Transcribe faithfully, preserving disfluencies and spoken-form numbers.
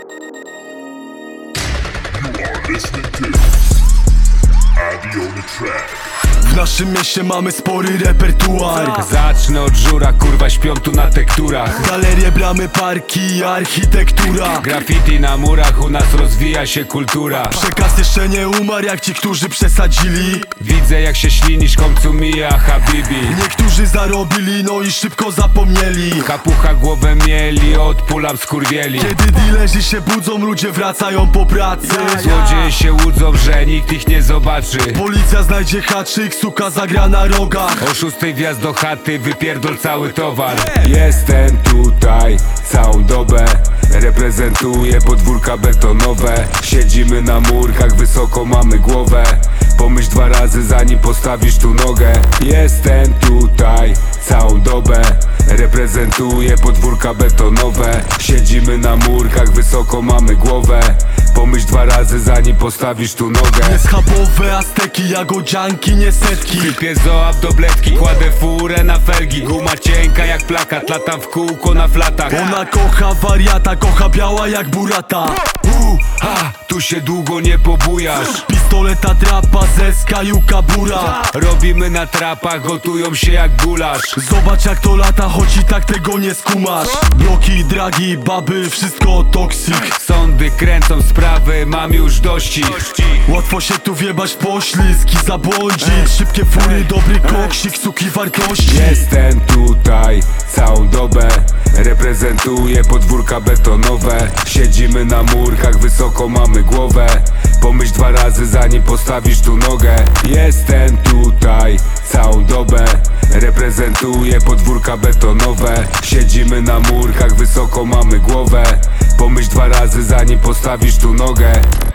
W naszym mieście mamy spory repertuar. Zacznę od żura, kurwa śpią tu na tekturach. Galerie, bramy, parki, architektura. Graffiti na murach, u nas rozwija się kultura. Przekaz jeszcze nie umarł jak ci, którzy przesadzili. Widzę jak się ślinisz, końcu mija habibi. Niektórzy zarobili, no i szybko zapomnieli. Kapucha głowę mieli, od pulam skurwieli. Kiedy dealerzy się budzą, ludzie wracają po pracy. Złodzieje się łudzą, że nikt ich nie zobaczy. Policja znajdzie haczyk, suka zagra na rogach. O szóstej wjazd do chaty, wypierdol cały towar. Jestem tutaj całą dobę, reprezentuję podwórka betonowe. Siedzimy na murkach, wysoko mamy głowę. Pomyśl dwa razy zanim postawisz tu nogę. Jestem tutaj całą dobę, reprezentuję podwórka betonowe. Siedzimy na murkach, wysoko mamy głowę. Pomyśl dwa razy zanim postawisz tu nogę. Nie schabowe azteki, jagodzianki, nie setki. Sypię zoab do bledki, kładę furę na felgi. Guma cienka jak plakat, latam w kółko na flatach. Ona kocha wariata, kocha biała jak burata. uh, ha, tu się długo nie pobujasz. Pistoleta, trapa, zeska, juka, bura. Robimy na trapach, gotują się jak gulasz. Zobacz jak to lata, choć i tak tego nie skumasz. Bloki, dragi, baby, wszystko toksik. Sądy kręcą sprawy, mam już dości. Łatwo się tu wjebać w poślizg i zabłądzić. Szybkie fury, dobry koksik, suki wartości. Jestem tutaj całą dobę, reprezentuję podwórka betonowe. Siedzimy na murkach, wysoko mamy głowę. Pomyśl dwa razy zanim postawisz tu nogę. Jestem tutaj całą dobę, reprezentuję podwórka betonowe. Siedzimy na murkach, wysoko mamy głowę. Pomyśl dwa razy zanim postawisz tu nogę.